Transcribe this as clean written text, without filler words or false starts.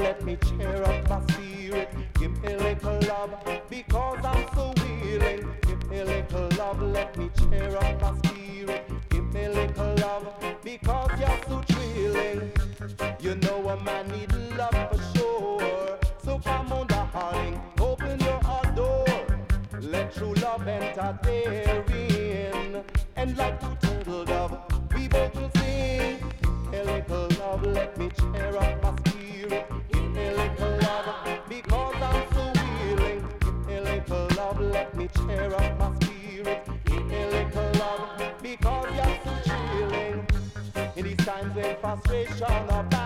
let me cheer up my spirit. Give me a little love, because I'm so willing. Give me a little love, let me cheer up my spirit. Give me a little love, because you're so thrilling. You know a man need love for sure. So come on, darling, open your heart door. Let true love enter therein. And like two turtle dove, we both will sing. A little love, let me cheer up my spirit. Give me a little love, because I'm so willing. Give me a little love, let me cheer up my spirit. Give me a little love, because you're so chilling. In these times when frustration are bad,